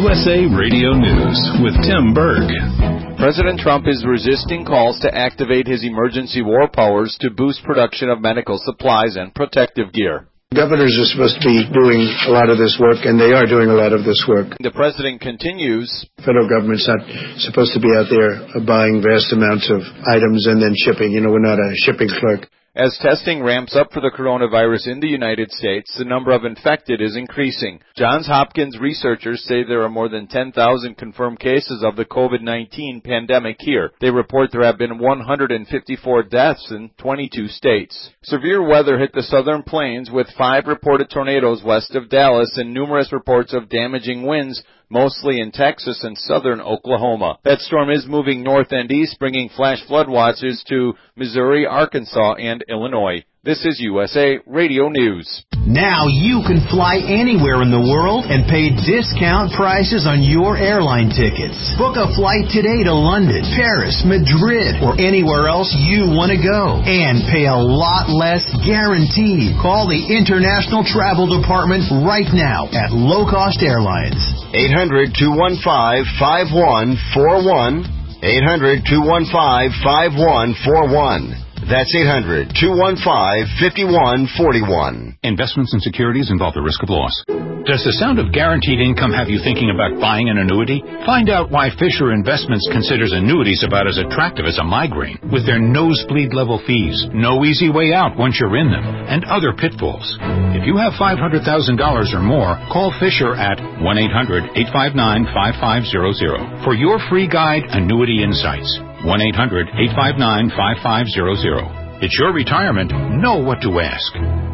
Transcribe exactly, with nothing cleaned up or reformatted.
U S A Radio News with Tim Berg. President Trump is resisting calls to activate his emergency war powers to boost production of medical supplies and protective gear. Governors are supposed to be doing a lot of this work, and they are doing a lot of this work. The president continues. Federal government's not supposed to be out there buying vast amounts of items and then shipping. You know, we're not a shipping clerk. As testing ramps up for the coronavirus in the United States, the number of infected is increasing. Johns Hopkins researchers say there are more than ten thousand confirmed cases of the COVID nineteen pandemic here. They report there have been one hundred fifty-four deaths in twenty-two states. Severe weather hit the southern plains with five reported tornadoes west of Dallas and numerous reports of damaging winds, mostly in Texas and southern Oklahoma. That storm is moving north and east, bringing flash flood watches to Missouri, Arkansas, and Illinois. This is U S A Radio News. Now you can fly anywhere in the world and pay discount prices on your airline tickets. Book a flight today to London, Paris, Madrid, or anywhere else you want to go. And pay a lot less guaranteed. Call the International Travel Department right now at Low Cost Airlines. eight hundred, two one five, five one four one. eight hundred, two one five, five one four one. That's eight hundred, two one five, five one four one. Investments in securities involve the risk of loss. Does the sound of guaranteed income have you thinking about buying an annuity? Find out why Fisher Investments considers annuities about as attractive as a migraine, with their nosebleed level fees, no easy way out once you're in them, and other pitfalls. If you have five hundred thousand dollars or more, call Fisher at one eight hundred, eight five nine, five five zero zero for your free guide, Annuity Insights. one eight hundred, eight five nine, five five zero zero. It's your retirement. Know what to ask.